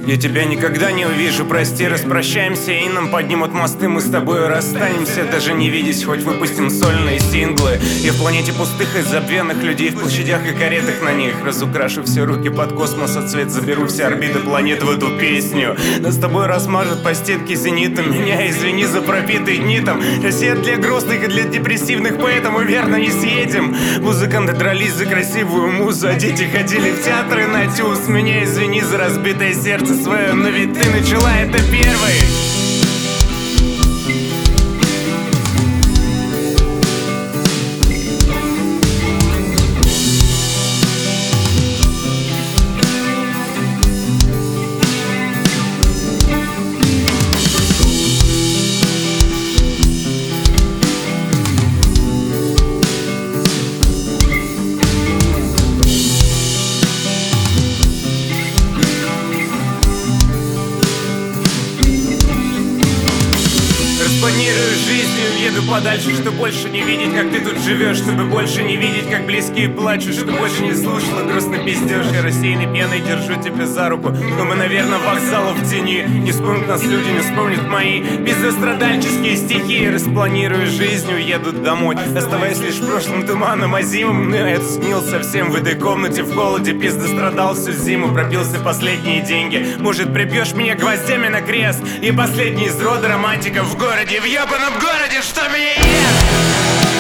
Я тебя никогда не увижу, прости, распрощаемся, и нам поднимут мосты, мы с тобой расстанемся, даже не видясь, хоть выпустим сольные синглы. И в планете пустых и забвенных людей, в площадях и каретах на них разукрашу все руки под космос, от цвет заберу все орбиты планет в эту песню. Нас с тобой размажут по стенке зенитом, меня извини за пропитый нитом. Россия для грустных и для депрессивных, поэтому верно не съедем. Музыканты дрались за красивую музу, а дети ходили в театры на тюз. Меня извини за разбитое сердце свое, но ведь ты начала это первой. Планирую жизнь, еду подальше, чтобы больше не видеть, как ты тут живешь, чтобы больше не видеть, как близкие плачут, чтобы больше не слушала грустно пиздешь. Я рассеянной пеной держу тебя за руку, но мы, наверное, вокзала в тени. Не вспомнят нас люди, не вспомнят мои безострадальческие стихи. Распланирую жизнь, уеду домой, оставаясь лишь прошлым туманом озимым. Но я сгнил совсем в этой комнате, в холоде, пиздострадал всю зиму, пропился последние деньги. Может, прибьешь меня гвоздями на крест, и последний из рода романтиков в городе, в ебаном городе, что меня ест.